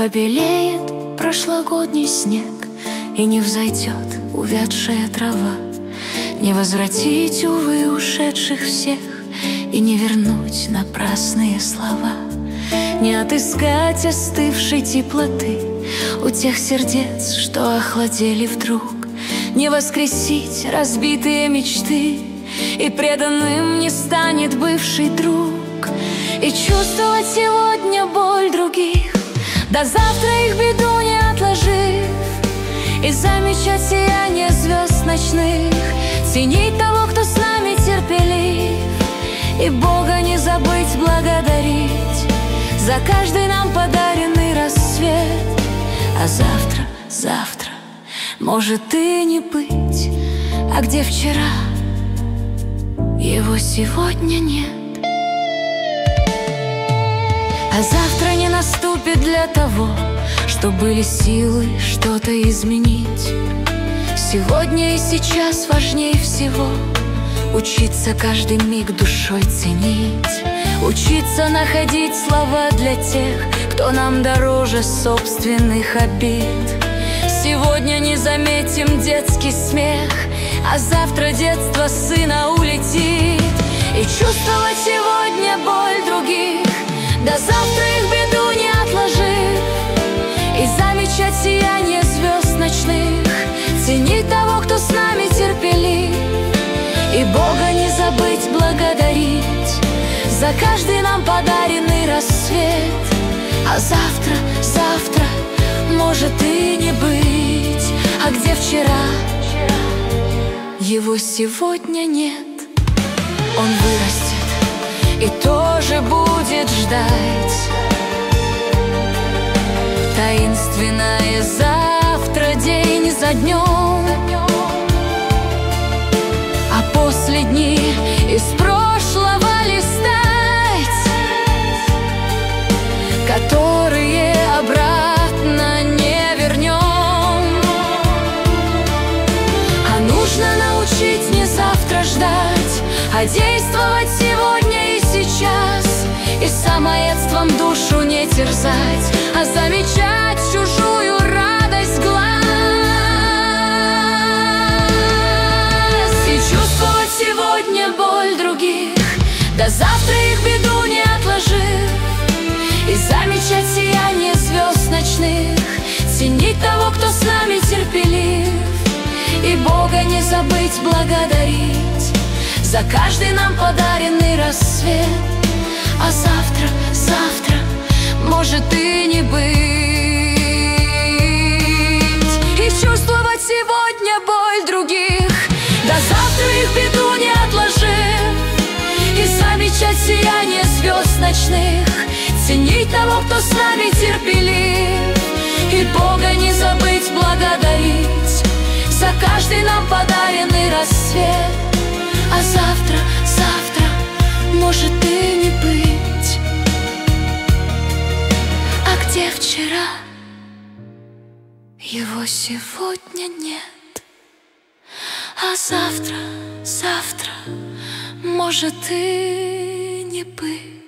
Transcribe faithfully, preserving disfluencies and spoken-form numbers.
побелеет прошлогодний снег, и не взойдет увядшая трава. Не возвратить, увы, ушедших всех, и не вернуть напрасные слова. Не отыскать остывшей теплоты у тех сердец, что охладели вдруг. Не воскресить разбитые мечты, и преданным не станет бывший друг. И чувствовать сегодня боль других, до завтра их беду не отложив, и замечать сияние звезд ночных, ценить того, кто с нами терпелив, и Бога не забыть благодарить за каждый нам подаренный рассвет. А завтра, завтра может и не быть, а где вчера, его сегодня нет. А завтра не наступит для того, что были силы что-то изменить. Сегодня и сейчас важнее всего учиться каждый миг душой ценить, учиться находить слова для тех, кто нам дороже собственных обид. Сегодня не заметим детский смех, а завтра детство сына улетит. И чувствовать сегодня боль других, до завтра их беду не отложив, и замечать сияние звезд ночных, ценить того, кто с нами терпелив, и Бога не забыть благодарить за каждый нам подаренный рассвет. А завтра, завтра может и не быть, а где вчера, его сегодня нет. Он вырастет и тоже будет ждать таинственное завтра день за днем. А после дни из прошлого листать, которые обратно не вернем. А нужно научить не завтра ждать, а действовать сегодня и сейчас, и самоедством душу не терзать, а замечать чужую радость глаз, и чувствовать сегодня боль других, до завтра их беду не отложив, и замечать сияние звезд ночных, ценить того, кто с нами терпелив, и Бога не забыть благодарить за каждый нам подаренный рассвет. А завтра, завтра может и не быть, и чувствовать сегодня боль других, до завтра их беду не отложив, и замечать сияние звезд ночных, ценить того, кто с нами терпелив, и Бога не забыть благодарить за каждый нам подаренный рассвет. А завтра, завтра может и не быть, а где вчера, его сегодня нет. А завтра, завтра может и не быть.